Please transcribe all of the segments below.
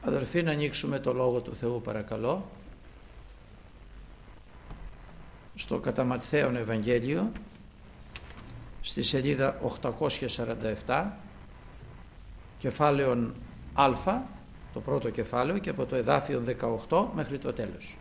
Αδελφοί, να ανοίξουμε το Λόγο του Θεού παρακαλώ στο κατά Ματθαίον Ευαγγέλιο στη σελίδα 847, κεφάλαιον Α, το πρώτο κεφάλαιο, και από το εδάφιο 18 μέχρι το τέλος.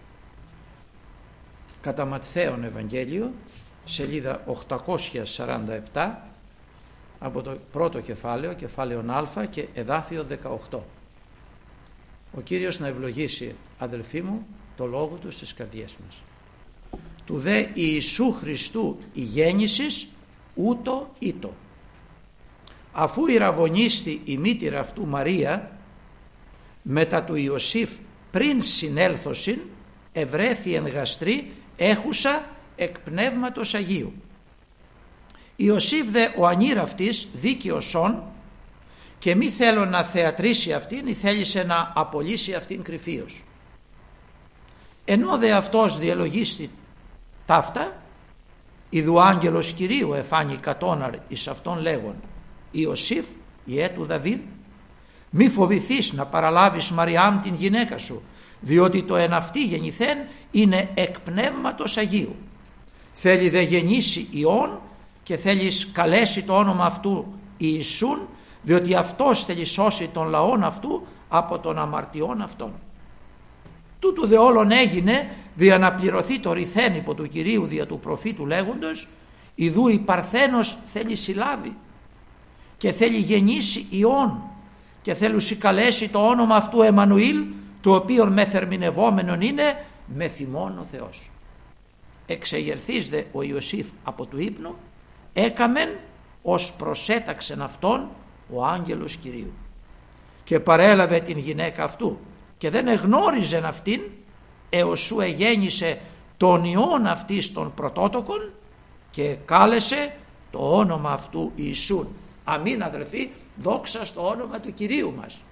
Κατά Ματθαίον Ευαγγέλιο, σελίδα 847, από το πρώτο κεφάλαιο, κεφάλαιον Α και εδάφιο 18. Ο Κύριος να ευλογήσει, αδελφοί μου, το Λόγο Του στις καρδιές μας. Του δε Ιησού Χριστού η γέννησης ούτω ήτο. Αφού ηραβωνίστη η μήτηρα αυτού Μαρία μετά του Ιωσήφ πριν συνέλθωσιν, ευρέθη εν γαστρή έχουσα εκ πνεύματος Αγίου. Ιωσήφ δε ο ανήραφτης δίκαιος όν, και μη θέλω να θεατρήσει αυτήν, ή θέλησε να απολύσει αυτήν κρυφίως. Ενώ δε αυτός διαλογίστη ταύτα, ιδου άγγελος Κυρίου εφάνει κατώναρ εις αυτόν λέγον: Ιωσήφ, ιέ του Δαβίδ, μη φοβηθείς να παραλάβεις Μαριάμ την γυναίκα σου, διότι το εν αυτή γεννηθέν είναι εκ πνεύματος Αγίου. Θέλει δε γεννήσει Υιόν και θέλεις καλέσει το όνομα αυτού Ιησούν, διότι αυτός θέλει σώσει τον λαόν αυτού από των αμαρτιών αυτών. Τούτου δε όλων έγινε δια να πληρωθεί το ρηθέν υπό του Κυρίου δια του προφήτου λέγοντος: ιδού η Παρθένος θέλει συλλάβει και θέλει γεννήσει Υιόν και θέλουσι καλέσει το όνομα αυτού Εμμανουήλ, το οποίον με θερμινευόμενον είναι με θυμών ο Θεός. Εξεγερθείς δε ο Ιωσήφ από του ύπνου, έκαμεν ως προσέταξεν αυτόν ο άγγελος Κυρίου, και παρέλαβε την γυναίκα αυτού και δεν εγνώριζεν αυτήν έως σου εγέννησε τον Υιόν αυτής των πρωτότοκων, και κάλεσε το όνομα αυτού Ιησούν. Αμήν, αδελφοί, δόξα στο όνομα του Κυρίου μας.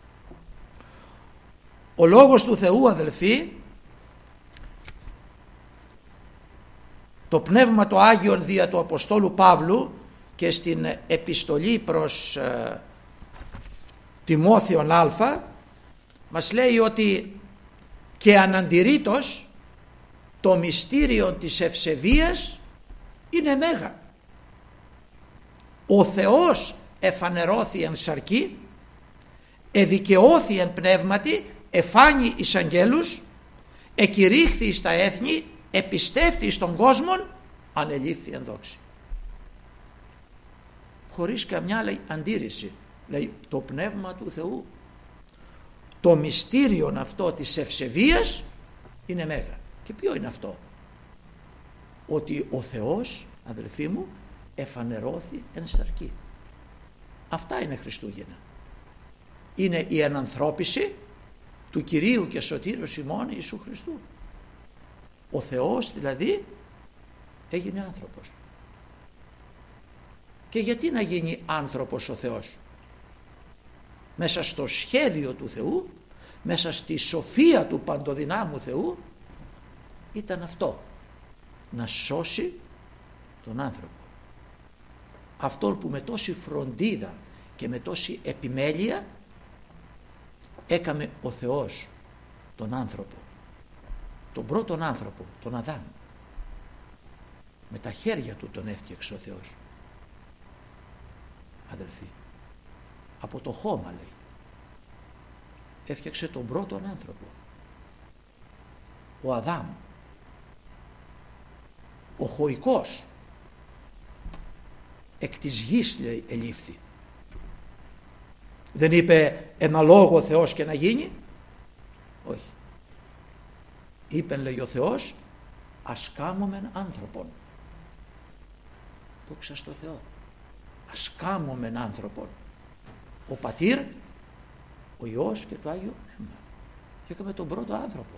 Ο Λόγος του Θεού, αδελφοί, το Πνεύμα το Άγιον δια του Αποστόλου Παύλου και στην επιστολή προς Τιμόθεον Α, μας λέει ότι και αναντηρήτως το μυστήριο της ευσεβίας είναι μέγα. Ο Θεός εφανερώθη εν σαρκή, εδικαιώθη εν πνεύματι, εφάνει εις αγγέλους, εκηρύχθη στα έθνη, επιστεύθη στον κόσμο, ανελήφθη εν δόξη. Χωρίς καμιά, λέει, αντίρρηση, λέει, το Πνεύμα του Θεού. Το μυστήριον αυτό της ευσεβίας είναι μέγα. Και ποιο είναι αυτό? Ότι ο Θεός, αδελφοί μου, εφανερώθη εν σαρκή. Αυτά είναι Χριστούγεννα. Είναι η ενανθρώπιση του Κυρίου και Σωτήρος ημών Ιησού Χριστού. Ο Θεός δηλαδή έγινε άνθρωπος. Και γιατί να γίνει άνθρωπος ο Θεός? Μέσα στο σχέδιο του Θεού, μέσα στη σοφία του παντοδυνάμου Θεού, ήταν αυτό, να σώσει τον άνθρωπο. Αυτόν που με τόση φροντίδα και με τόση επιμέλεια έκαμε ο Θεός τον άνθρωπο, τον πρώτον άνθρωπο, τον Αδάμ. Με τα χέρια του τον έφτιαξε ο Θεός, αδελφοί. Από το χώμα, λέει, έφτιαξε τον πρώτον άνθρωπο, ο Αδάμ. Ο χωικός εκ της γης, λέει, ελήφθη. Δεν είπε ένα λόγο ο Θεός και να γίνει. Όχι. Είπεν, λέει ο Θεός, ας κάμωμεν άνθρωπον. Δόξα στο Θεό. Ας κάμωμεν άνθρωπον. Ο Πατήρ, ο Υιός και το Άγιο Πνεύμα. Και έκαμε τον πρώτο άνθρωπο.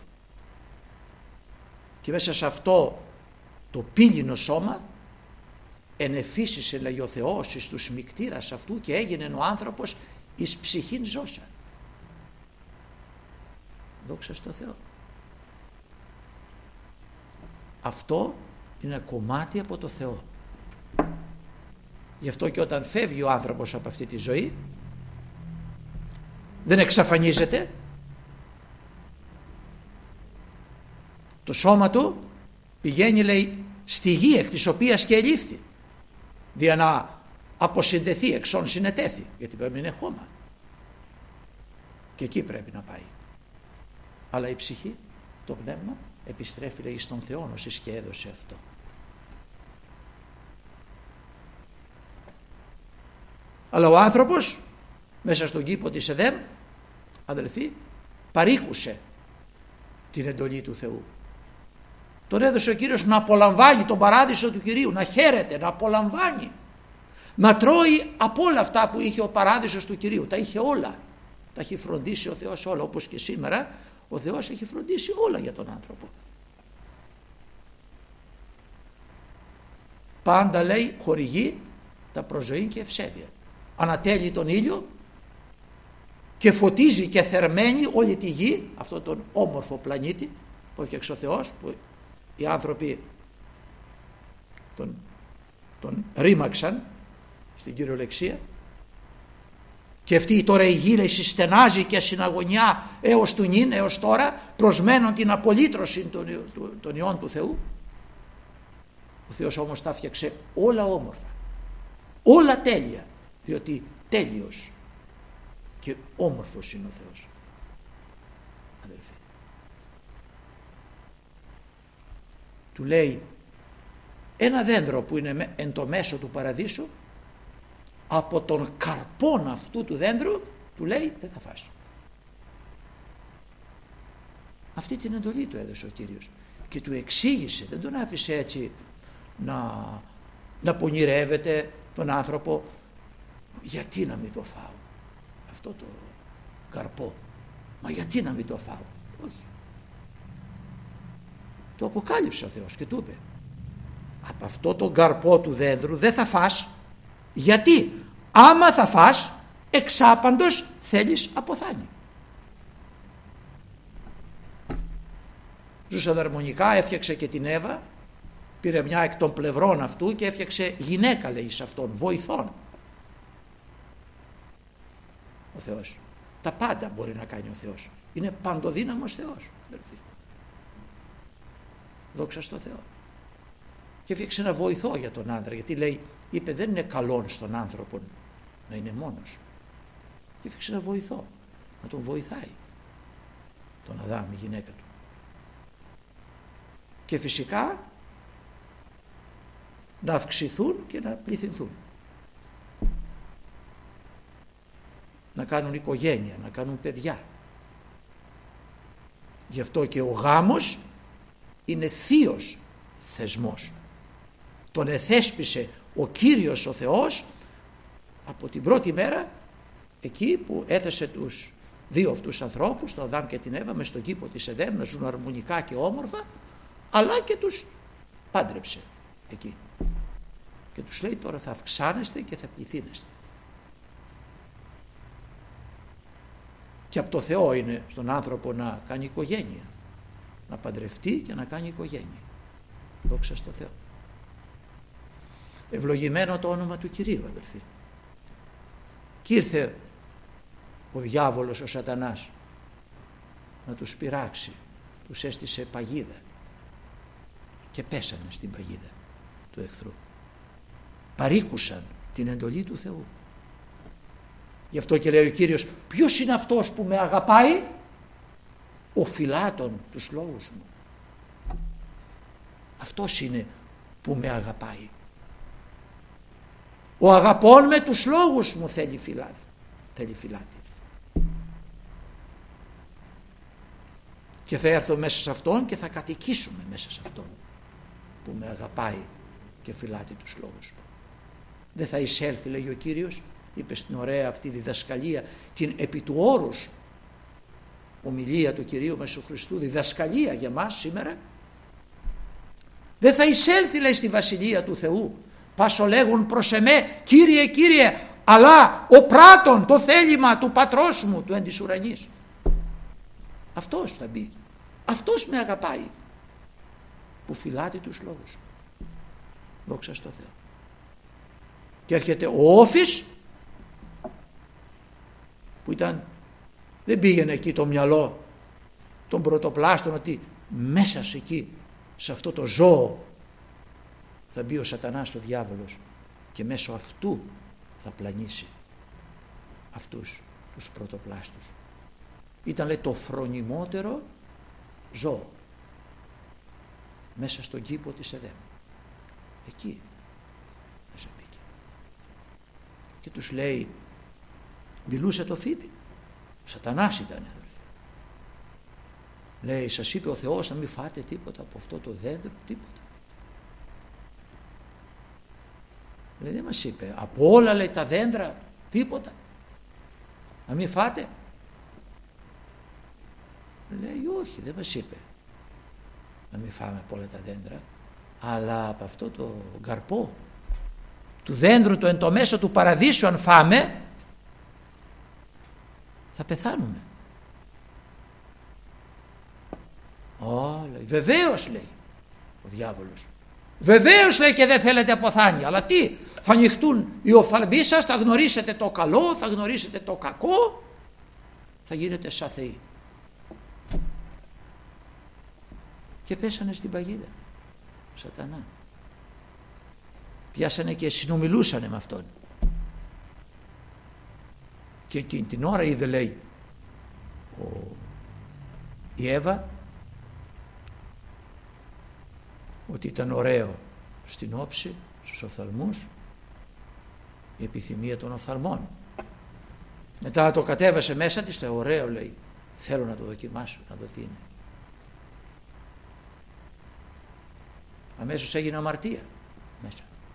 Και μέσα σε αυτό το πύληνο σώμα ενεφύσισε, λέει ο Θεός, εις τους μικτήρας αυτού, και έγινε ο άνθρωπος εις ψυχήν ζώσα. Δόξα στο Θεό. Αυτό είναι κομμάτι από το Θεό. Γι' αυτό και όταν φεύγει ο άνθρωπος από αυτή τη ζωή, δεν εξαφανίζεται, το σώμα του πηγαίνει, λέει, στη γη εκ της οποίας και ελήφθη, δια να αποσυνδεθεί, εξών συνετέθη, γιατί πρέπει να είναι χώμα και εκεί πρέπει να πάει. Αλλά η ψυχή, το πνεύμα, επιστρέφει, λέει, στον Θεό όσης και έδωσε αυτό. Αλλά ο άνθρωπος μέσα στον κήπο της Εδέμ, αδελφοί, παρήκουσε την εντολή του Θεού. Τον έδωσε ο Κύριος να απολαμβάνει τον παράδεισο του Κυρίου, να χαίρεται, να απολαμβάνει, να τρώει από όλα αυτά που είχε ο παράδεισος του Κυρίου. Τα είχε όλα, τα έχει φροντίσει ο Θεός όλα, όπως και σήμερα ο Θεός έχει φροντίσει όλα για τον άνθρωπο. Πάντα, λέει, χορηγεί τα προζωή και ευσέβεια. Ανατέλει τον ήλιο και φωτίζει και θερμαίνει όλη τη γη, αυτόν τον όμορφο πλανήτη που έφτιαξε ο Θεός, που οι άνθρωποι τον ρήμαξαν στην κυριολεξία, και αυτή τώρα η γη, λέει, συστενάζει και συναγωνιά έως του νυν, έως τώρα, προσμένων την απολύτρωση των ιών του Θεού. Ο Θεός όμως τα έφτιαξε όλα όμορφα, όλα τέλεια, διότι τέλειος και όμορφος είναι ο Θεός, αδελφοί. Του λέει ένα δέντρο που είναι εν το μέσο του παραδείσου, από τον καρπόν αυτού του δένδρου, του λέει, δεν θα φας. Αυτή την εντολή του έδωσε ο Κύριος και του εξήγησε, δεν τον άφησε έτσι να πονηρεύεται τον άνθρωπο. Γιατί να μην το φάω αυτό το καρπό, μα γιατί να μην το φάω? Όχι. Το αποκάλυψε ο Θεός και του είπε, από αυτό το καρπό του δένδρου δεν θα φας, γιατί άμα θα φας εξάπαντος θέλεις αποθάνει. Ζούσαν αρμονικά, έφτιαξε και την Εύα, πήρε μια εκ των πλευρών αυτού και έφτιαξε γυναίκα, λέει, σε αυτόν, βοηθόν. Ο Θεός τα πάντα μπορεί να κάνει ο Θεός, είναι παντοδύναμος Θεός, αδελφοί. Δόξα στο Θεό. Και έφτιαξε ένα βοηθό για τον άντρα, γιατί λέει, είπε, δεν είναι καλόν στον άνθρωπο να είναι μόνος. Και έφτιαξε ένα βοηθό να τον βοηθάει τον Αδάμ, η γυναίκα του. Και φυσικά να αυξηθούν και να πληθυνθούν, να κάνουν οικογένεια, να κάνουν παιδιά. Γι' αυτό και ο γάμος είναι θείος θεσμός. Τον εθέσπισε ο Κύριος ο Θεός από την πρώτη μέρα, εκεί που έθεσε τους δύο αυτούς ανθρώπους, τον Αδάμ και την Εύα, μες στον κήπο της Εδέμ, να ζουν αρμονικά και όμορφα, αλλά και τους πάντρεψε εκεί και τους λέει, τώρα θα αυξάνεστε και θα πληθύνεστε. Και από το Θεό είναι στον άνθρωπο να κάνει οικογένεια, να παντρευτεί και να κάνει οικογένεια. Δόξα στο Θεό. Ευλογημένο το όνομα του Κυρίου, αδελφοί. Και ήρθε ο διάβολος, ο σατανάς, να τους πειράξει, τους έστησε παγίδα και πέσανε στην παγίδα του εχθρού. Παρήκουσαν την εντολή του Θεού. Γι' αυτό και λέει ο Κύριος, ποιος είναι αυτός που με αγαπάει? Ο φυλάτων τους λόγους μου. Αυτός είναι που με αγαπάει. Ο αγαπών με τους λόγους μου θέλει φυλάτη. Και θα έρθω μέσα σε αυτόν και θα κατοικήσουμε μέσα σε αυτόν που με αγαπάει και φυλάτη τους λόγους μου. Δεν θα εισέλθει, λέει ο Κύριος, είπε στην ωραία αυτή διδασκαλία, την επί του όρους ομιλία του Κυρίου Μεσού Χριστού, διδασκαλία για μας σήμερα. Δεν θα εισέλθει, λέει, στη βασιλεία του Θεού πάσο λέγουν προς εμέ, Κύριε, Κύριε, αλλά ο πράτον το θέλημα του πατρός μου του εν της ουρανής. Αυτός θα μπει, αυτός με αγαπάει που φυλάται τους λόγους. Δόξα στο Θεό. Και έρχεται ο Όφης που δεν πήγαινε εκεί το μυαλό των πρωτοπλάστων ότι μέσα σε εκεί, σε αυτό το ζώο, θα μπει ο σατανάς, ο διάβολος, και μέσω αυτού θα πλανήσει αυτούς τους πρωτοπλάστους. Ήταν, λέει, το φρονιμότερο ζώο μέσα στον κήπο της Εδέμ. Εκεί μέσα μπήκε και τους λέει, μιλούσε το φίδι, ο σατανάς ήταν, αδελφοί. Λέει, σας είπε ο Θεός να μην φάτε τίποτα από αυτό το δέντρο, τίποτα. Λέει, δεν μας είπε από όλα, λέει, τα δέντρα τίποτα να μην φάτε. Λέει, όχι, δεν μας είπε να μην φάμε από όλα τα δέντρα, αλλά από αυτό το καρπό του δέντρου το εν το μέσο του παραδείσου, αν φάμε θα πεθάνουμε. Λέει, βεβαίως, λέει ο διάβολος, βεβαίως, λέει, και δεν θέλετε αποθάνεια, αλλά τι, θα ανοιχτούν οι οφθαλμοί σας, θα γνωρίσετε το καλό, θα γνωρίσετε το κακό, θα γίνετε σαν θεοί. Και πέσανε στην παγίδα, σατανά. Πιάσανε και συνομιλούσανε με αυτόν. Και εκείνη την ώρα είδε, λέει, η Εύα ότι ήταν ωραίο στην όψη, στους οφθαλμούς, η επιθυμία των οφθαλμών. Μετά το κατέβασε μέσα της, λέει, ωραίο, λέει, θέλω να το δοκιμάσω, να δω τι είναι. Αμέσως έγινε αμαρτία μέσα.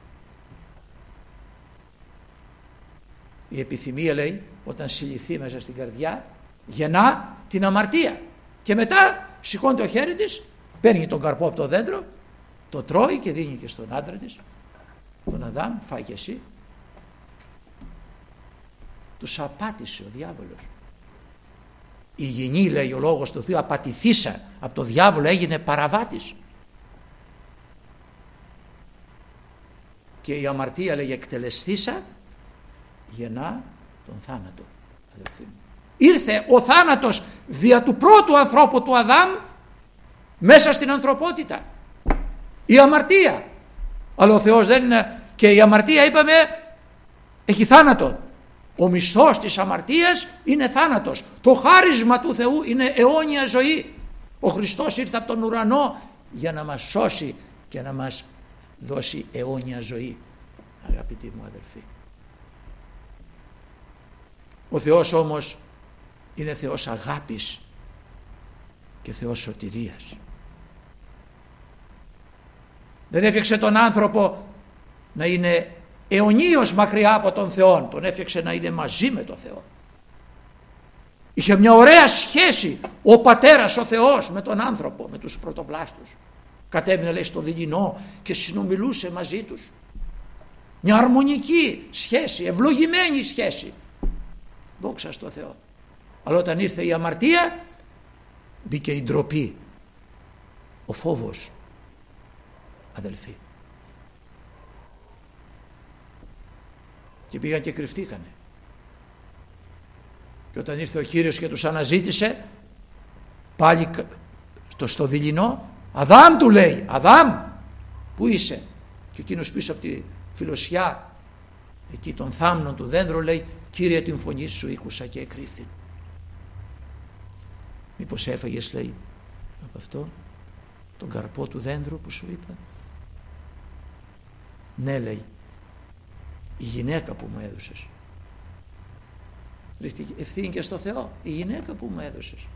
Η επιθυμία, λέει, όταν συλληφθεί μέσα στην καρδιά, γεννά την αμαρτία. Και μετά σηκώνει το χέρι της, παίρνει τον καρπό από το δέντρο, το τρώει και δίνει και στον άντρα της, τον Αδάμ, φάει και εσύ. Τους απάτησε ο διάβολος. Η γυνή, λέει ο λόγος του Θεού, απατηθήσα από το διάβολο, έγινε παραβάτης. Και η αμαρτία, λέει, εκτελεστήσα, γεννά τον θάνατο, αδελφοί μου. Ήρθε ο θάνατος δια του πρώτου ανθρώπου, του Αδάμ, μέσα στην ανθρωπότητα. Η αμαρτία. Αλλά ο Θεός δεν είναι, και η αμαρτία, είπαμε, έχει θάνατο. Ο μισθός της αμαρτίας είναι θάνατος. Το χάρισμα του Θεού είναι αιώνια ζωή. Ο Χριστός ήρθε από τον ουρανό για να μας σώσει και να μας δώσει αιώνια ζωή, αγαπητοί μου αδελφοί. Ο Θεός όμως είναι Θεός αγάπης και Θεός σωτηρίας. Δεν έφτιαξε τον άνθρωπο να είναι αιωνίως μακριά από τον Θεό, τον έφτιαξε να είναι μαζί με τον Θεό. Είχε μια ωραία σχέση ο πατέρας, ο Θεός, με τον άνθρωπο, με τους πρωτοπλάστους. Κατέβαινε, λέει, στο δειλινό και συνομιλούσε μαζί τους. Μια αρμονική σχέση, ευλογημένη σχέση. Δόξα στο Θεό. Αλλά όταν ήρθε η αμαρτία, μπήκε η ντροπή, ο φόβος, αδελφοί. Και πήγαν και κρυφτήκανε. Και όταν ήρθε ο Κύριος και τους αναζήτησε, πάλι στο δειλινό, Αδάμ, του λέει, Αδάμ, πού είσαι? Και εκείνος πίσω από τη φιλοσιά εκεί των θάμνων του δέντρου λέει, Κύριε, την φωνή σου ήκουσα και εκρύφθην. Μήπως έφαγες, λέει, από αυτό τον καρπό του δέντρου που σου είπα? Ναι, λέει, η γυναίκα που μου έδωσες. Ευθύνη και στο Θεό, η γυναίκα που μου έδωσες,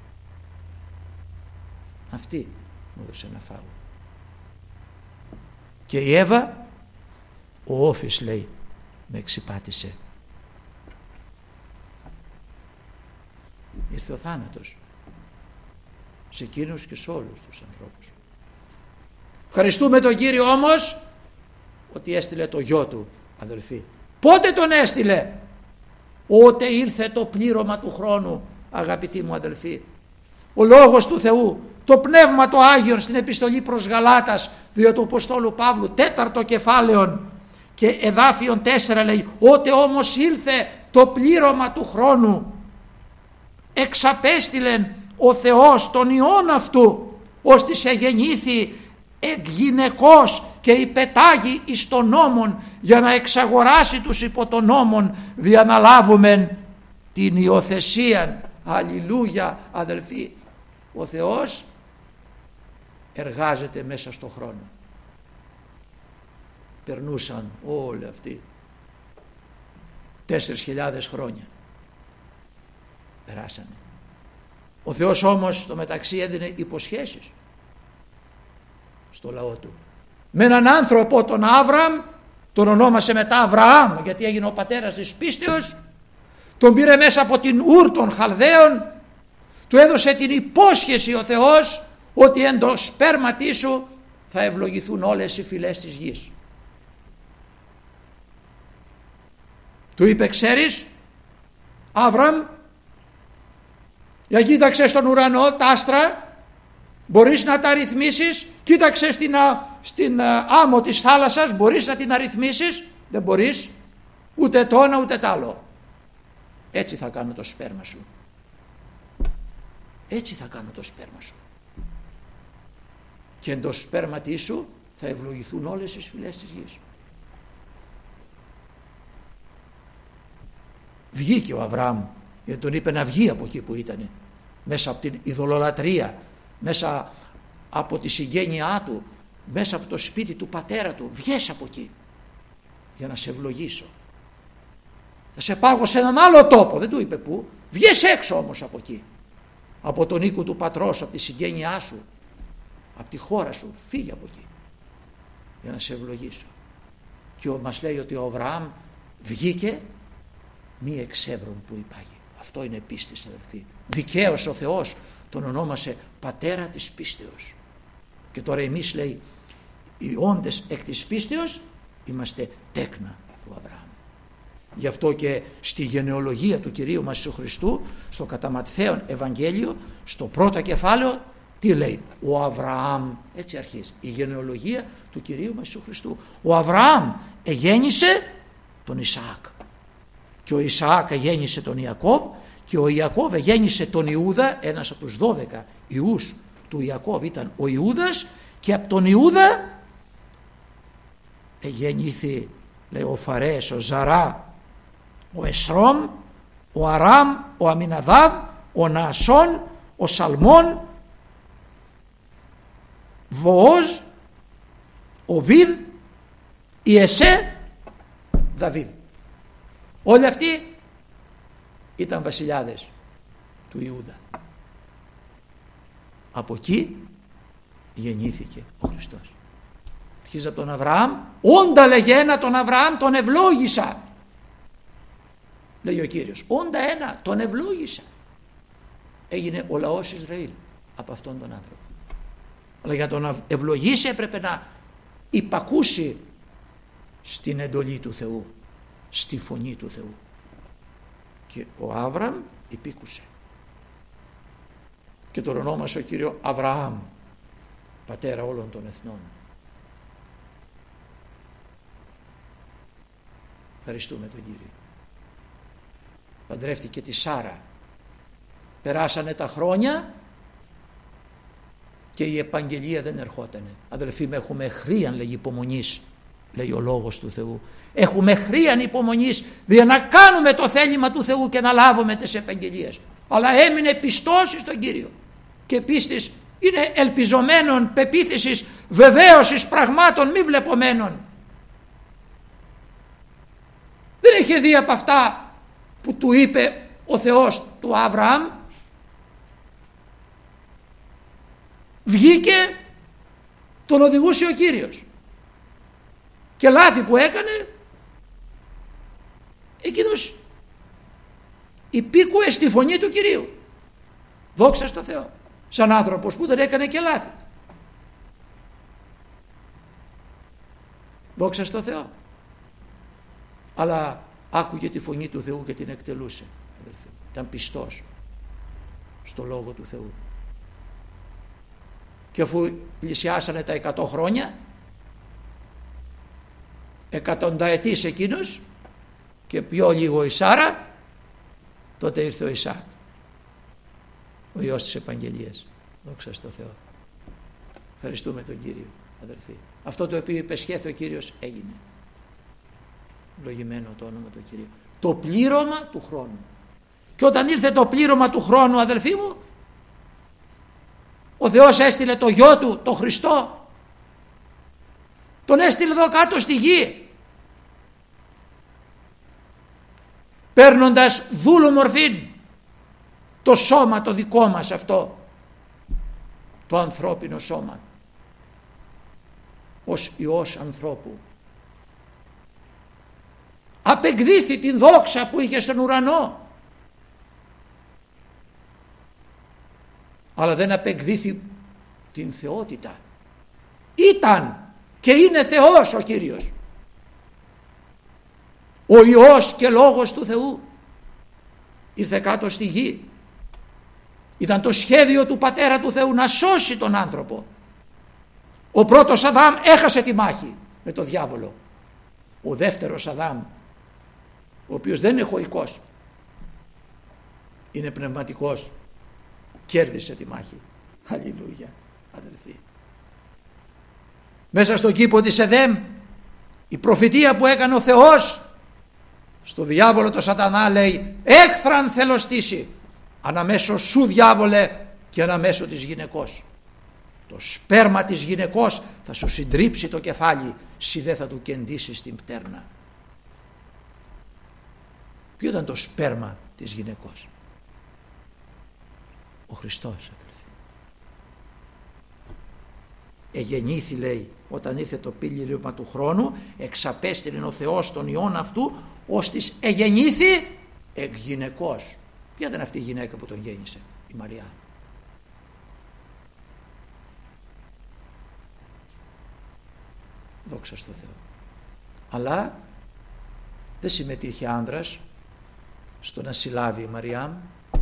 αυτή μου έδωσε να φάω. Και η Εύα, ο όφης, λέει, με εξυπάτησε. Ήρθε ο θάνατος σε εκείνους και σε όλους τους ανθρώπους. Ευχαριστούμε τον Κύριο όμως ότι έστειλε το γιο του, αδελφοί. Πότε τον έστειλε? Ότε ήρθε το πλήρωμα του χρόνου, αγαπητοί μου αδελφοί. Ο Λόγος του Θεού, το Πνεύμα το Άγιον στην επιστολή προς Γαλάτας, δια του Αποστόλου Παύλου, 4ο κεφάλαιον και εδάφιον 4 λέει, ότε όμως ήλθε το πλήρωμα του χρόνου, εξαπέστειλεν ο Θεός τον Υιόν αυτού, ως της εγεννήθη εκ γυναικός και υπετάγει εις τον νόμον, για να εξαγοράσει τους υπό τον νόμον, διαναλάβουμεν την υιοθεσίαν. Αλληλούια αδελφοί. Ο Θεός εργάζεται μέσα στο χρόνο. Περνούσαν όλοι αυτοί 4.000 χρόνια. Περάσανε. Ο Θεός όμως στο μεταξύ έδινε υποσχέσεις στο λαό του. Με έναν άνθρωπο, τον Άβραμ, τον ονόμασε μετά Αβραάμ γιατί έγινε ο πατέρας της πίστεως, τον πήρε μέσα από την Ούρ των Χαλδαίων, του έδωσε την υπόσχεση ο Θεός ότι εν το σπέρματί σου θα ευλογηθούν όλες οι φυλές της γης. Του είπε, ξέρεις Άβραμ, για κοίταξε στον ουρανό τα άστρα, μπορείς να τα αριθμίσεις, κοίταξε στην άμμο της θάλασσας, μπορείς να την αριθμίσεις? Δεν μπορείς, ούτε το ένα ούτε το άλλο. Έτσι θα κάνω το σπέρμα σου. Έτσι θα κάνω το σπέρμα σου. Και εν το σπέρματί σου θα ευλογηθούν όλες τις φυλές της γης. Βγήκε ο Αβραάμ, γιατί τον είπε να βγει από εκεί που ήταν, μέσα από την ειδωλολατρεία, μέσα από τη συγγένειά του, μέσα από το σπίτι του πατέρα του. Βγες από εκεί για να σε ευλογήσω. Θα σε πάγω σε έναν άλλο τόπο. Δεν του είπε πού. Βγες έξω όμως από εκεί, από τον οίκο του πατρός, από τη συγγένειά σου, από τη χώρα σου. Φύγε από εκεί για να σε ευλογήσω. Και μας λέει ότι ο Αβραάμ βγήκε μη εξεύρων που υπάγει. Αυτό είναι πίστη, αδελφοί. Δικαίως ο Θεός τον ονόμασε πατέρα της πίστεως. Και τώρα εμείς, λέει, οι όντες εκ της πίστεως είμαστε τέκνα του Αβραάμ. Γι' αυτό και στη γενεολογία του Κυρίου μας Ιησού Χριστού, στο κατά Ματθαίον Ευαγγέλιο, στο πρώτο κεφάλαιο, τι λέει? Ο Αβραάμ, έτσι αρχίζει η γενεολογία του Κυρίου μας Ιησού Χριστού. Ο Αβραάμ εγέννησε τον Ισαάκ, και ο Ισαάκ εγέννησε τον Ιακώβ, και ο Ιακώβ εγέννησε τον Ιούδα. Ένας από τους 12 ιούς του Ιακώβ ήταν ο Ιούδας, και από τον Ιούδα εγέννηθη, λέει, ο Φαρές, ο Ζαρά, ο Εσρόμ, ο Αράμ, ο Αμιναδάβ, ο Ναασόν, ο Σαλμών, Βοόζ, ο Βίδ, η Εσέ, Δαβίδ. Όλοι αυτοί ήταν βασιλιάδες του Ιούδα. Από εκεί γεννήθηκε ο Χριστός. Αρχίζει από τον Αβραάμ. Όντα λεγένα τον Αβραάμ τον ευλόγησα, λέει ο Κύριος. Όντα ένα τον ευλόγησα. Έγινε ο λαός Ισραήλ από αυτόν τον άνθρωπο. Αλλά για τον ευλογήσει έπρεπε να υπακούσει στην εντολή του Θεού, στη φωνή του Θεού. Και ο Άβραμ υπήκουσε και τον ονόμασε ο Κύριο Αβραάμ, πατέρα όλων των εθνών. Ευχαριστούμε τον Κύριο. Παντρεύτηκε τη Σάρα. Περάσανε τα χρόνια και η επαγγελία δεν ερχότανε. Αδελφοί μου, έχουμε χρίαν, λέγει, υπομονής, λέει ο λόγος του Θεού. Έχουμε χρίαν υπομονής για να κάνουμε το θέλημα του Θεού και να λάβουμε τις επαγγελίες. Αλλά έμεινε πιστός στον Κύριο. Και πίστης είναι ελπιζομένων, πεποίθησης, βεβαίωσης πραγμάτων μη βλεπομένων. Δεν είχε δει από αυτά που του είπε ο Θεός του Αβραάμ. Βγήκε, τον οδηγούσε ο Κύριος. Και λάθη που έκανε, εκείνος υπήκουε στη φωνή του Κυρίου. Δόξα στο Θεό. Σαν άνθρωπος που δεν έκανε και λάθη. Δόξα στο Θεό. Αλλά άκουγε τη φωνή του Θεού και την εκτελούσε, αδελφοί. Ήταν πιστός στο λόγο του Θεού. Και αφού πλησιάσανε τα 100 χρόνια, εκατονταετής εκείνος και πιο λίγο η Σάρα, τότε ήρθε ο Ισαάκ, ο Υιός της Επαγγελίας. Δόξα στο Θεό. Ευχαριστούμε τον Κύριο, αδερφοί. Αυτό το οποίο υπεσχέθη ο Κύριος έγινε. Ευλογημένο το όνομα του Κυρίου. Το πλήρωμα του χρόνου. Και όταν ήρθε το πλήρωμα του χρόνου, αδελφοί μου, ο Θεός έστειλε το Γιο Του, το Χριστό. Τον έστειλε εδώ κάτω στη γη, παίρνοντας δούλου μορφήν το σώμα το δικό μας αυτό, το ανθρώπινο σώμα, ως Υιός ανθρώπου. Απεκδίθη την δόξα που είχε στον ουρανό, αλλά δεν απεκδίθη την θεότητα. Ήταν και είναι Θεός ο Κύριος, ο Υιός και Λόγος του Θεού. Ήρθε κάτω στη γη. Ήταν το σχέδιο του Πατέρα του Θεού να σώσει τον άνθρωπο. Ο πρώτος Αδάμ έχασε τη μάχη με τον διάβολο. Ο δεύτερος Αδάμ, ο οποίος δεν είναι χωικός, είναι πνευματικός, κέρδισε τη μάχη. Αλληλούια, αδελφοί. Μέσα στον κήπο της Εδέμ, η προφητεία που έκανε ο Θεός στο διάβολο το σατανά λέει: έχθραν θέλω στήσει αναμέσω σου διάβολε και αναμέσω της γυναικός. Το σπέρμα της γυναικός θα σου συντρίψει το κεφάλι, σι δε θα του κεντήσεις την πτέρνα. Ποιο ήταν το σπέρμα της γυναικός? Ο Χριστός, αδελφοί. Εγεννήθη, λέει, όταν ήρθε το πλήρωμα του χρόνου, εξαπέστειλε ο Θεός τον Υιόν αυτού, ώστις εγεννήθη εκ γυναικός. Ποια ήταν αυτή η γυναίκα που τον γέννησε? Η Μαριά. Δόξα στο Θεό. Αλλά δεν συμμετείχε άνδρας στο να συλλάβει η Μαριάμ,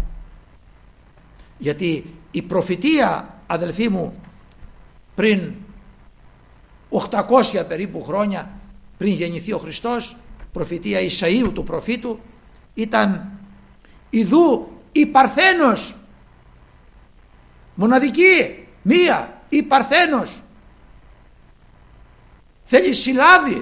γιατί η προφητεία, αδελφοί μου, πριν 800 περίπου χρόνια πριν γεννηθεί ο Χριστός, προφητεία Ισαΐου του προφήτου, ήταν: ιδού η Παρθένος, μοναδική, μία, η Παρθένος, θέλει συλλάβει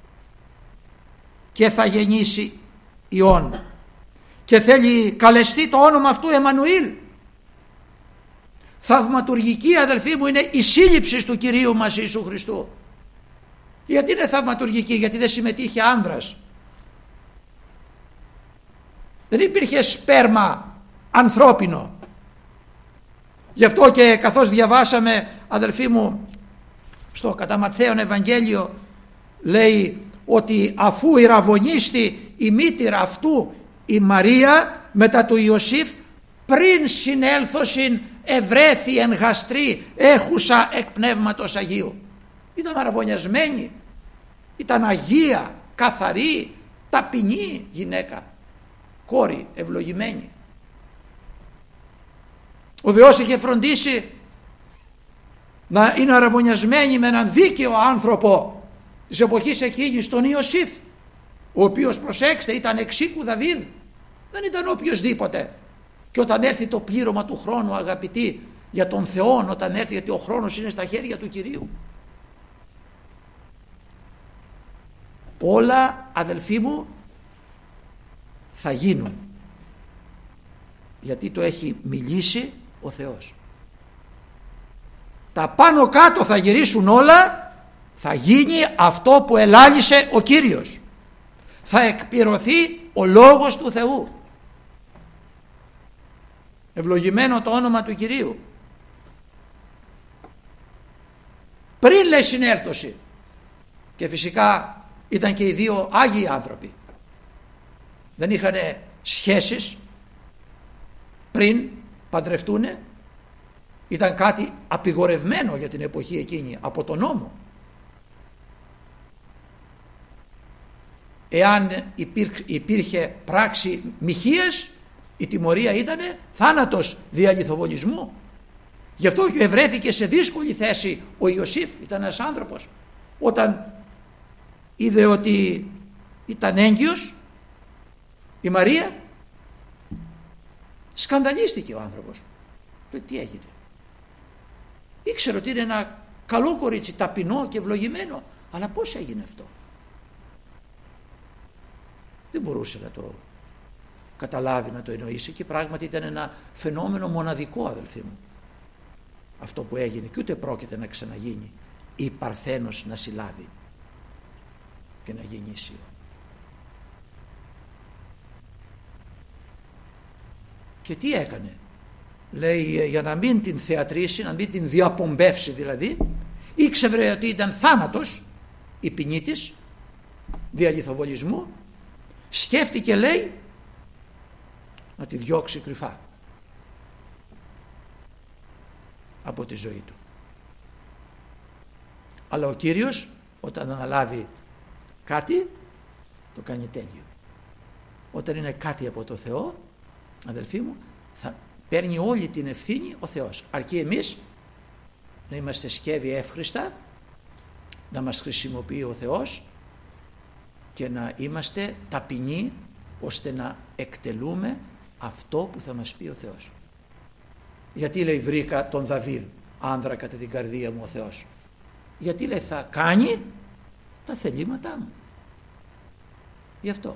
και θα γεννήσει Υιόν και θέλει καλεστεί το όνομα αυτού Εμμανουήλ. Θαυματουργική, αδελφοί μου, είναι η σύλληψη του Κυρίου μας Ιησού Χριστού. Γιατί είναι θαυματουργική? Γιατί δεν συμμετείχε άνδρας. Δεν υπήρχε σπέρμα ανθρώπινο. Γι' αυτό και καθώς διαβάσαμε, αδελφοί μου, στο κατά Ματθαίον Ευαγγέλιο, λέει ότι αφού ηραβωνίστη η μήτηρα αυτού η Μαρία μετά του Ιωσήφ, πριν συνέλθωσιν ευρέθη εν γαστρή έχουσα εκ πνεύματος Αγίου. Ήταν αραβωνιασμένη, ήταν αγία, καθαρή, ταπεινή γυναίκα, κόρη ευλογημένη. Ο Θεός είχε φροντίσει να είναι αραβωνιασμένη με έναν δίκαιο άνθρωπο της εποχής εκείνης, τον Ιωσήφ, ο οποίος, προσέξτε, ήταν εξοίκου Δαβίδ, δεν ήταν οποιοσδήποτε. Και όταν έρθει το πλήρωμα του χρόνου, αγαπητοί, για τον Θεό, όταν έρθει, γιατί ο χρόνος είναι στα χέρια του Κυρίου, όλα, αδελφοί μου, θα γίνουν, γιατί το έχει μιλήσει ο Θεός. Τα πάνω κάτω θα γυρίσουν όλα, θα γίνει αυτό που ελάλησε ο Κύριος, θα εκπληρωθεί ο Λόγος του Θεού. Ευλογημένο το όνομα του Κυρίου. Πριν, λέει, συνέρθωση, και φυσικά ήταν και οι δύο άγιοι άνθρωποι, δεν είχαν σχέσεις πριν παντρευτούνε, ήταν κάτι απειγορευμένο για την εποχή εκείνη από τον νόμο. Εάν υπήρχε πράξη μοιχείας, η τιμωρία ήταν θάνατος δια λιθοβολισμού. Γι' αυτό και ευρέθηκε σε δύσκολη θέση ο Ιωσήφ. Ήταν ένας άνθρωπος, όταν είδε ότι ήταν έγκυος η Μαρία, σκανδαλίστηκε ο άνθρωπος. Τι έγινε? Ήξερε ότι είναι ένα καλό κορίτσι, ταπεινό και ευλογημένο. Αλλά πώς έγινε αυτό? Δεν μπορούσε να το καταλάβει, να το εννοήσει, και πράγματι ήταν ένα φαινόμενο μοναδικό, αδελφοί μου, αυτό που έγινε, και ούτε πρόκειται να ξαναγίνει η Παρθένος να συλλάβει και να γεννήσει. Και τι έκανε? Λέει, για να μην την θεατρήσει, να μην την διαπομπεύσει δηλαδή, ήξερε ότι ήταν θάνατος η ποινή της δια λιθοβολισμού, σκέφτηκε, λέει, να τη διώξει κρυφά από τη ζωή του. Αλλά ο Κύριος όταν αναλάβει κάτι το κάνει τέλειο. Όταν είναι κάτι από το Θεό, αδελφοί μου, θα παίρνει όλη την ευθύνη ο Θεός, αρκεί εμείς να είμαστε σκεύη εύχριστα, να μας χρησιμοποιεί ο Θεός και να είμαστε ταπεινοί ώστε να εκτελούμε αυτό που θα μας πει ο Θεός. Γιατί, λέει, βρήκα τον Δαβίδ άνδρα κατά την καρδία μου ο Θεός? Γιατί, λέει, θα κάνει τα θελήματά μου. Γι' αυτό.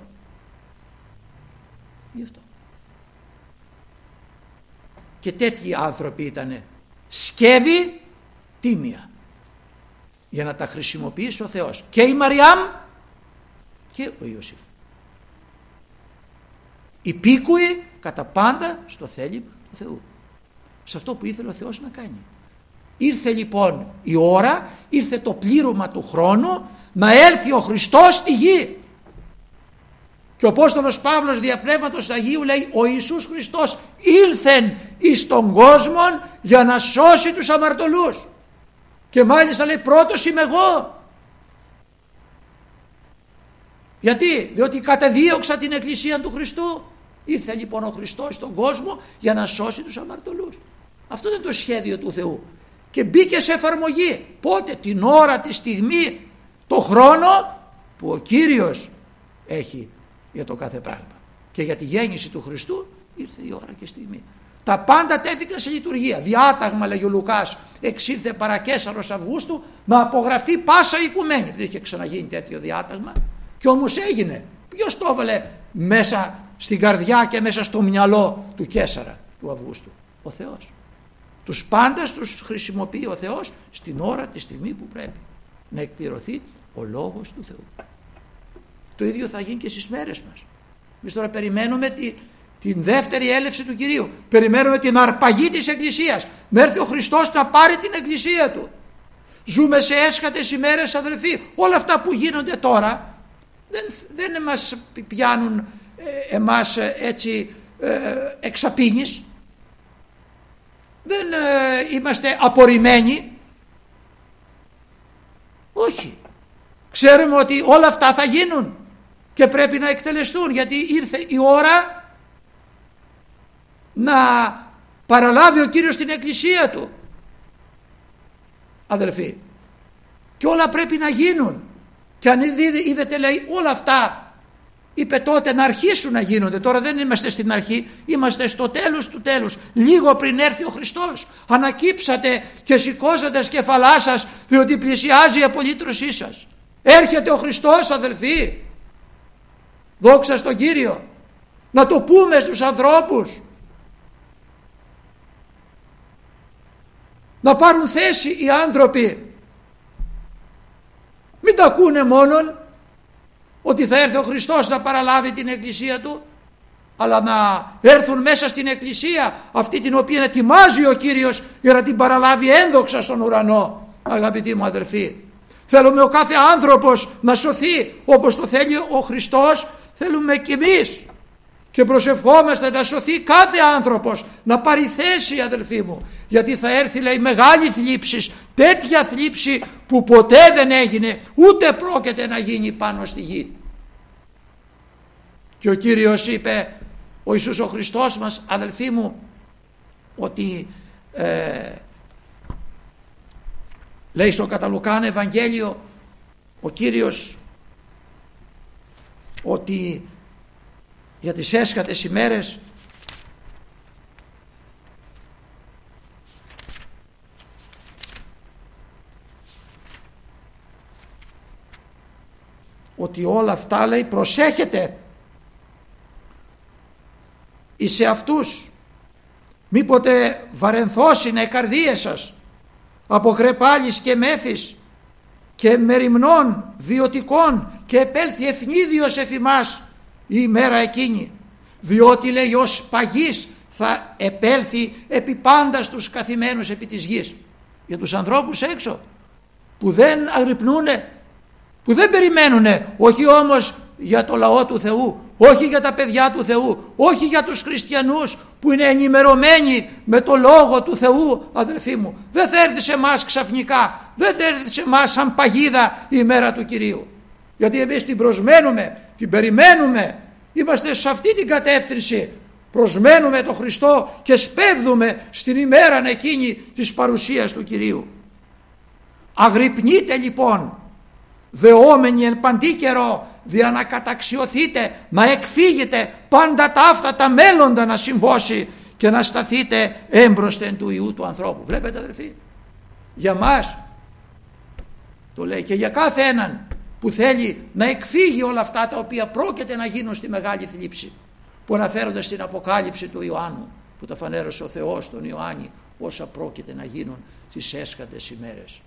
Και τέτοιοι άνθρωποι ήτανε σκεύη τίμια για να τα χρησιμοποιήσει ο Θεός, και η Μαριάμ και ο Ιωσήφ, υπήκουοι κατά πάντα στο θέλημα του Θεού, σε αυτό που ήθελε ο Θεός να κάνει. Ήρθε λοιπόν η ώρα, ήρθε το πλήρωμα του χρόνου να έρθει ο Χριστός στη γη. Και ο Απόστολος Παύλος δια Πνεύματος Αγίου λέει, ο Ιησούς Χριστός ήλθεν εις τον κόσμο για να σώσει τους αμαρτωλούς. Και μάλιστα λέει, πρώτος είμαι εγώ. Γιατί? Διότι κατεδίωξα την Εκκλησία του Χριστού. Ήρθε λοιπόν ο Χριστός στον κόσμο για να σώσει τους αμαρτωλούς. Αυτό είναι το σχέδιο του Θεού. Και μπήκε σε εφαρμογή. Πότε? Την ώρα, τη στιγμή, το χρόνο που ο Κύριος έχει για το κάθε πράγμα. Και για τη γέννηση του Χριστού ήρθε η ώρα και στιγμή. Τα πάντα τέθηκαν σε λειτουργία. Διάταγμα, λέγει ο Λουκάς, εξήλθε παρακέσαρος Αυγούστου να απογραφεί πάσα οικουμένη. Δεν είχε ξαναγίνει τέτοιο διάταγμα. Και όμως έγινε. Ποιος το έβαλε μέσα στην καρδιά και μέσα στο μυαλό του Καίσαρα, του Αυγούστου? Ο Θεός. Τους πάντας τους χρησιμοποιεί ο Θεός στην ώρα, τη στιγμή που πρέπει να εκπληρωθεί ο λόγος του Θεού. Το ίδιο θα γίνει και στις μέρες μας. Εμείς τώρα περιμένουμε την δεύτερη έλευση του Κυρίου. Περιμένουμε την αρπαγή της Εκκλησίας. Να έρθει ο Χριστός να πάρει την Εκκλησία Του. Ζούμε σε έσχατες ημέρες, αδελφοί. Όλα αυτά που γίνονται τώρα δεν μας πιάνουν εμάς έτσι εξαπίνης. Δεν είμαστε απορριμμένοι. Όχι. Ξέρουμε ότι όλα αυτά θα γίνουν και πρέπει να εκτελεστούν, γιατί ήρθε η ώρα να παραλάβει ο Κύριος την Εκκλησία Του, αδελφοί, και όλα πρέπει να γίνουν. Και αν είδετε, λέει, όλα αυτά είπε τότε να αρχίσουν να γίνονται. Τώρα δεν είμαστε στην αρχή, είμαστε στο τέλος του τέλους, λίγο πριν έρθει ο Χριστός. Ανακύψατε και σηκώσατε σκεφαλά σας, διότι πλησιάζει η απολύτρωσή σας. Έρχεται ο Χριστός, αδελφοί. Δόξα στον Κύριο. Να το πούμε στους ανθρώπους, να πάρουν θέση οι άνθρωποι. Μην τα ακούνε μόνον ότι θα έρθει ο Χριστός να παραλάβει την Εκκλησία Του, αλλά να έρθουν μέσα στην Εκκλησία, αυτή την οποία ετοιμάζει ο Κύριος για να την παραλάβει ένδοξα στον ουρανό. Αγαπητοί μου αδελφοί, θέλουμε ο κάθε άνθρωπος να σωθεί όπως το θέλει ο Χριστός, θέλουμε κι εμείς, και προσευχόμαστε να σωθεί κάθε άνθρωπος, να πάρει θέση, αδελφοί μου, γιατί θα έρθει, λέει, μεγάλη θλίψη, τέτοια θλίψη που ποτέ δεν έγινε ούτε πρόκειται να γίνει πάνω στη γη. Και ο Κύριος είπε, ο Ιησούς ο Χριστός μας, αδελφοί μου, ότι λέει στο κατά Λουκάν Ευαγγέλιο ο Κύριος ότι για τις έσχατες ημέρες ότι όλα αυτά, λέει, προσέχετε εις αυτούς, μήποτε βαρενθώσινε καρδίες σας από κρεπάλης και μέθης και μεριμνών βιωτικών και επέλθει ευνίδιος εφημάς η ημέρα εκείνη, διότι, λέει, ως παγής θα επέλθει επί πάντα στους καθημένους επί της γης. Για τους ανθρώπους έξω που δεν αγρυπνούνε, που δεν περιμένουνε, όχι όμως για το λαό του Θεού, όχι για τα παιδιά του Θεού, όχι για τους χριστιανούς που είναι ενημερωμένοι με το λόγο του Θεού, αδελφοί μου. Δεν θα έρθει σε εμάς ξαφνικά, δεν θα έρθει σε εμάς σαν παγίδα η ημέρα του Κυρίου, γιατί εμείς την προσμένουμε, την περιμένουμε, είμαστε σε αυτή την κατεύθυνση, προσμένουμε τον Χριστό και σπέβδουμε στην ημέρα εκείνη της παρουσίας του Κυρίου. Αγρυπνείτε λοιπόν, δεόμενοι εν παντή καιρό, δια να καταξιωθείτε, να εκφύγετε πάντα τα αυτά τα μέλλοντα να συμβώσει και να σταθείτε έμπροσθεν του Υιού του ανθρώπου. Βλέπετε, αδελφοί, για μας το λέει και για κάθε έναν που θέλει να εκφύγει όλα αυτά τα οποία πρόκειται να γίνουν στη μεγάλη θλίψη, που αναφέρονται στην Αποκάλυψη του Ιωάννου, που τα φανέρωσε ο Θεός στον Ιωάννη, όσα πρόκειται να γίνουν στις έσχατες ημέρες.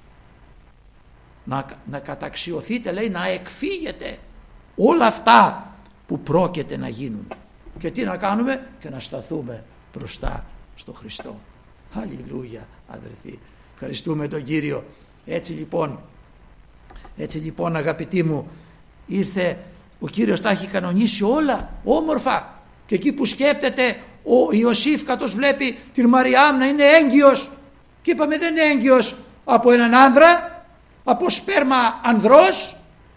Να καταξιωθείτε, λέει, να εκφύγετε όλα αυτά που πρόκειται να γίνουν. Και τι να κάνουμε? Και να σταθούμε μπροστά στο Χριστό. Αλληλούια, αδερφοί. Ευχαριστούμε τον Κύριο. Έτσι λοιπόν αγαπητοί μου, ήρθε ο Κύριος, τα έχει κανονίσει όλα όμορφα. Και εκεί που σκέπτεται ο Ιωσήφ, καθώς βλέπει την Μαριάμ να είναι έγκυος, και είπαμε δεν είναι έγκυος από έναν άνδρα, από σπέρμα ανδρός,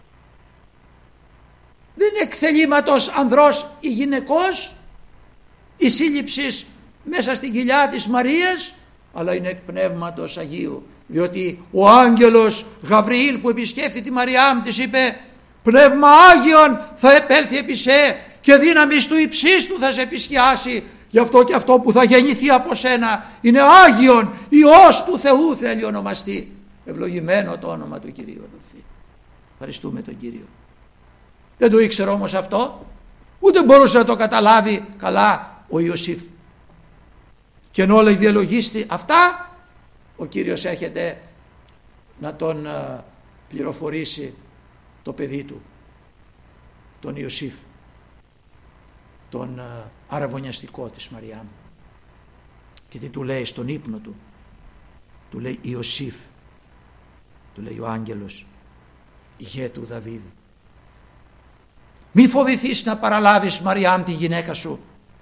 δεν είναι εκθελήματος ανδρός ή γυναικός η σύλληψη μέσα στην κοιλιά της Μαρίας, αλλά είναι εκ πνεύματος Αγίου, διότι ο άγγελος Γαβριήλ που επισκέφθη τη Μαριάμ της είπε, πνεύμα Άγιον θα επέλθει επί σε και δύναμις του υψίστου θα σε επισκιάσει, γι' αυτό και αυτό που θα γεννηθεί από σένα είναι Άγιον, Υιός του Θεού θέλει ονομαστεί. Ευλογημένο το όνομα του Κυρίου, αδελφοί. Ευχαριστούμε τον Κύριο. Δεν το ήξερε όμως αυτό, ούτε μπορούσε να το καταλάβει καλά ο Ιωσήφ. Και ενώ όλα ιδεολογίστη αυτά, ο Κύριος έρχεται να τον πληροφορήσει το παιδί του, τον Ιωσήφ, τον αραβωνιαστικό της Μαριάμ. Και τι του λέει στον ύπνο του? Του λέει Ιωσήφ, του λέει ο άγγελος, γέ του Δαβίδ, μη φοβηθείς να παραλάβεις Μαριάμ τη γυναίκα σου,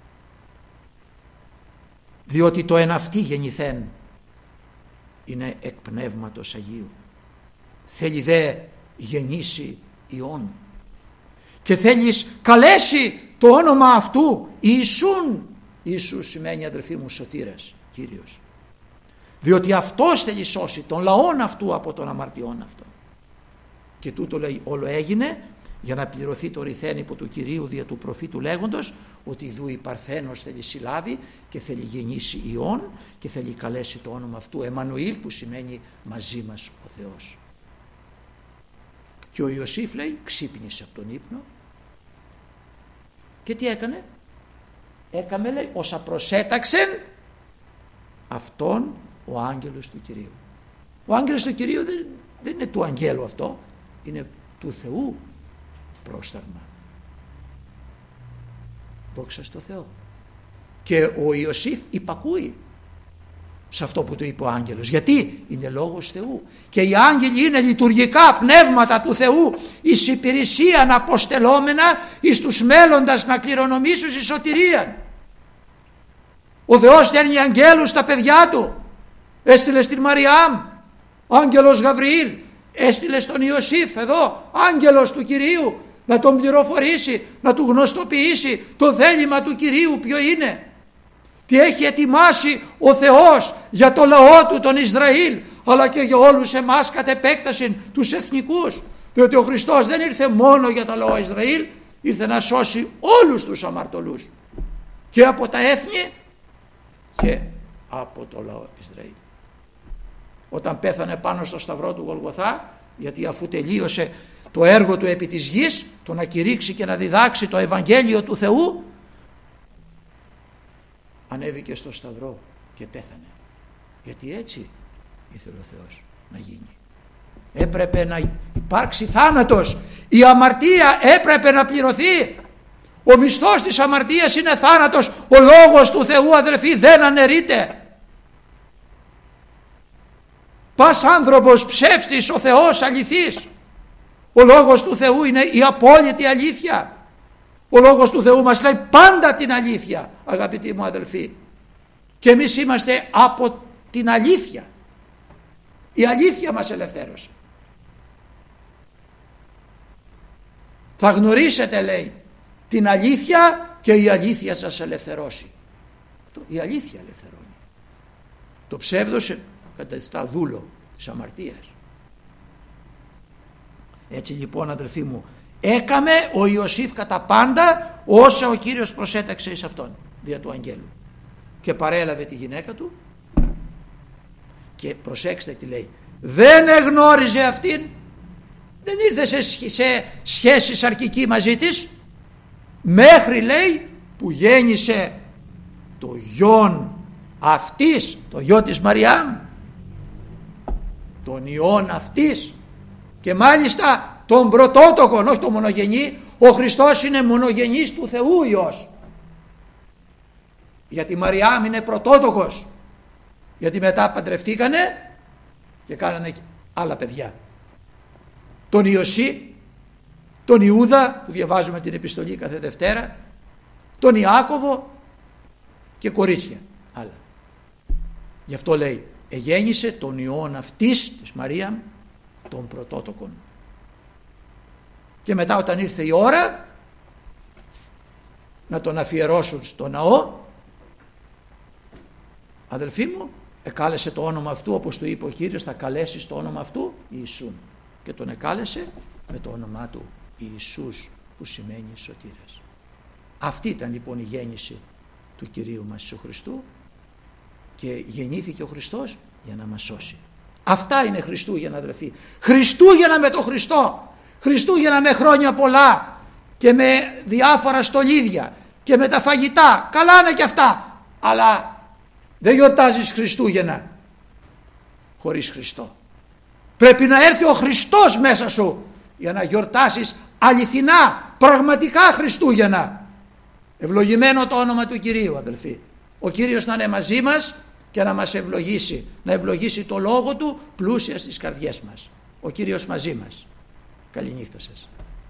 διότι το εν αυτή γεννηθέν είναι εκ πνεύματος Αγίου, θέλει δε γεννήσει Υιόν και θέλεις καλέσει το όνομα αυτού Ιησούν. Ιησούς σημαίνει, αδελφοί μου, σωτήρας, Κύριος, διότι αυτός θέλει σώσει τον λαόν αυτού από τον αμαρτιών αυτό. Και τούτο, λέει, όλο έγινε για να πληρωθεί το ρηθένυπο του Κυρίου δια του προφήτου λέγοντος ότι ιδού η Παρθένος θέλει συλλάβει και θέλει γεννήσει Υιόν και θέλει καλέσει το όνομα αυτού Εμμανουήλ, που σημαίνει μαζί μας ο Θεός. Και ο Ιωσήφ, λέει, ξύπνησε από τον ύπνο και τι έκανε? Έκαμε, λέει, όσα προσέταξεν αυτόν ο άγγελος του Κυρίου. Ο άγγελος του Κυρίου δεν είναι του αγγέλου αυτό, είναι του Θεού πρόσταγμα. Δόξα στο Θεό. Και ο Ιωσήφ υπακούει σε αυτό που του είπε ο άγγελος, γιατί είναι λόγος Θεού και οι άγγελοι είναι λειτουργικά πνεύματα του Θεού εις υπηρεσίαν αποστελόμενα εις τους μέλλοντας να κληρονομήσουν στη σωτηρία. Ο Θεός στέλνει αγγέλους στα παιδιά του, έστειλε στην Μαριάμ άγγελος Γαβριήλ, έστειλε στον Ιωσήφ εδώ άγγελος του Κυρίου να τον πληροφορήσει, να του γνωστοποιήσει το θέλημα του Κυρίου ποιο είναι, τι έχει ετοιμάσει ο Θεός για το λαό του τον Ισραήλ, αλλά και για όλους εμάς κατ' επέκταση τους εθνικούς, διότι ο Χριστός δεν ήρθε μόνο για το λαό Ισραήλ, ήρθε να σώσει όλους τους αμαρτωλούς και από τα έθνη και από το λαό Ισραήλ. Όταν πέθανε πάνω στο σταυρό του Γολγοθά, γιατί αφού τελείωσε το έργο του επί της γης, το να κηρύξει και να διδάξει το Ευαγγέλιο του Θεού, ανέβηκε στο Σταυρό και πέθανε. Γιατί έτσι ήθελε ο Θεός να γίνει. Έπρεπε να υπάρξει θάνατος. Η αμαρτία έπρεπε να πληρωθεί. Ο μισθός της αμαρτίας είναι θάνατος. Ο λόγος του Θεού, αδελφοί, δεν αναιρείται. Πας άνθρωπος ψεύτης, ο Θεός αληθής. Ο λόγος του Θεού είναι η απόλυτη αλήθεια. Ο λόγος του Θεού μας λέει πάντα την αλήθεια, αγαπητοί μου αδελφοί. Και εμείς είμαστε από την αλήθεια. Η αλήθεια μας ελευθέρωσε. Θα γνωρίσετε, λέει, την αλήθεια και η αλήθεια σας ελευθερώσει. Η αλήθεια ελευθερώνει. Το ψεύδος καταστά δούλο της αμαρτίας. Έτσι λοιπόν, αδελφοί μου, έκαμε ο Ιωσήφ κατά πάντα όσα ο Κύριος προσέταξε εις αυτόν δια του αγγέλου, και παρέλαβε τη γυναίκα του. Και προσέξτε τι λέει, δεν εγνώριζε αυτήν, δεν ήρθε σε σχέση σαρκική μαζί της, μέχρι, λέει, που γέννησε το γιον αυτής, το γιο της Μαριάμ, τον ιόν αυτής, και μάλιστα τον πρωτότοκον, όχι τον μονογενή. Ο Χριστός είναι μονογενής του Θεού Υιός, γιατί η Μαριάμ είναι πρωτότοκος, γιατί μετά παντρευτήκανε και κάνανε άλλα παιδιά, τον Ιωσή, τον Ιούδα που διαβάζουμε την επιστολή κάθε Δευτέρα, τον Ιάκωβο και κορίτσια άλλα. Γι' αυτό λέει εγέννησε τον ιόν αυτής της Μαρία, τον πρωτότοκον. Και μετά όταν ήρθε η ώρα να τον αφιερώσουν στο ναό, αδελφοί μου, εκάλεσε το όνομα αυτού, όπως του είπε ο Κύριος, θα καλέσεις το όνομα αυτού Ιησούν, και τον εκάλεσε με το όνομά του Ιησούς, που σημαίνει σωτήρας. Αυτή ήταν λοιπόν η γέννηση του Κυρίου μας Ιησού Χριστού, και γεννήθηκε ο Χριστός για να μας σώσει. Αυτά είναι Χριστούγεννα, αδελφοί. Χριστούγεννα με το Χριστό, Χριστούγεννα με χρόνια πολλά και με διάφορα στολίδια και με τα φαγητά. Καλά είναι και αυτά, αλλά δεν γιορτάζεις Χριστούγεννα χωρίς Χριστό. Πρέπει να έρθει ο Χριστός μέσα σου για να γιορτάσεις αληθινά, πραγματικά Χριστούγεννα. Ευλογημένο το όνομα του Κυρίου, αδελφοί. Ο Κύριος να είναι μαζί μας και να μας ευλογήσει, να ευλογήσει το λόγο του πλούσια στις καρδιές μας. Ο Κύριος μαζί μας. Καληνύχτα σας.